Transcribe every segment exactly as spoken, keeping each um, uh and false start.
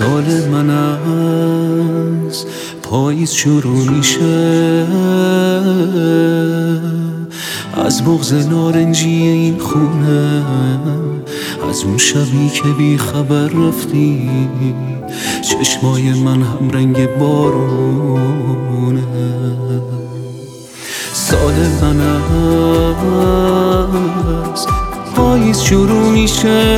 سال من از پاییز شروع میشه، از بغض نارنجی این خونه، از اون شبی که بی خبر رفتی. چشمای من هم رنگ بارونه. سال من از پاییز شروع میشه،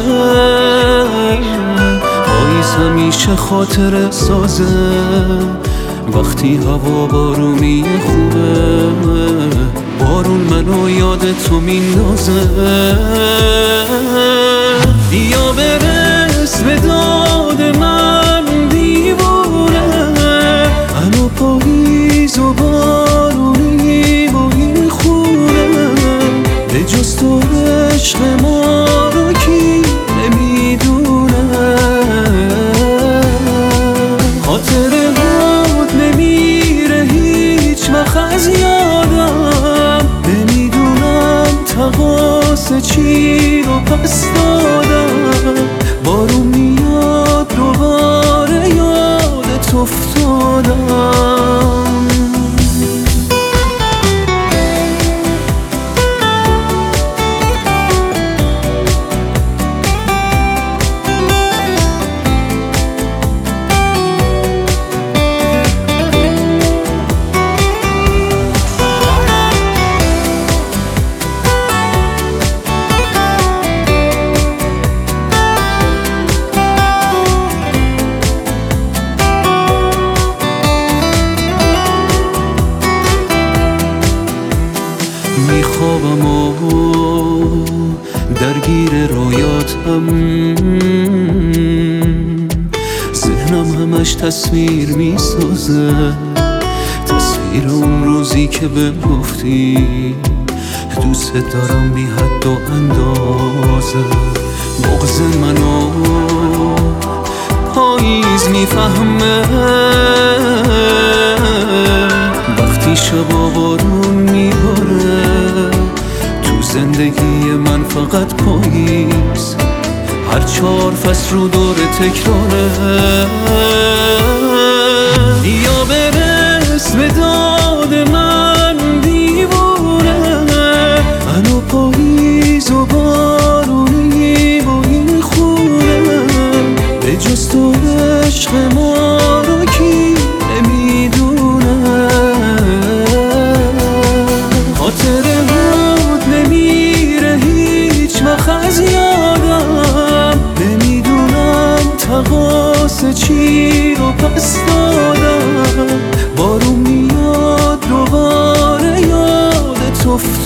پاییز همیشه خاطر سازه، وقتی هوا بارونی خوبه، بارون منو یاد تو میندازه. بیا برس به داد من دیوونه، هنو پاییز و بارونی با این خونه، به جز تو عشق ما رو کی نمیدونه. خاطره هات نمیره هیچ وقت از یادم، نمیدونم تقاص چی رو پس دادم. بارون میاد دوباره یادت افتادم. میخوابم و درگیر رویاتم، ذهنم همش تصویر میسازه، تصویر اون روزی که بهم گفتی دوست دارم بی حد و اندازه. بغض منو پاییز میفهمه، وقتی شبا بارون میباره، تو زندگی من فقط پاییز، هر چهار فصل رو دور تکراره. بیا برس به داد من دیوونه، هنو پاییز و بارونی با این خونه، به جز تو عشق ما رو کی نمیدونه. خاطره هات نمیره هیچ وقت از یادم، نمیدونم تقاص چی رو پس دادم. بارون میاد دوباره یادت افتادم.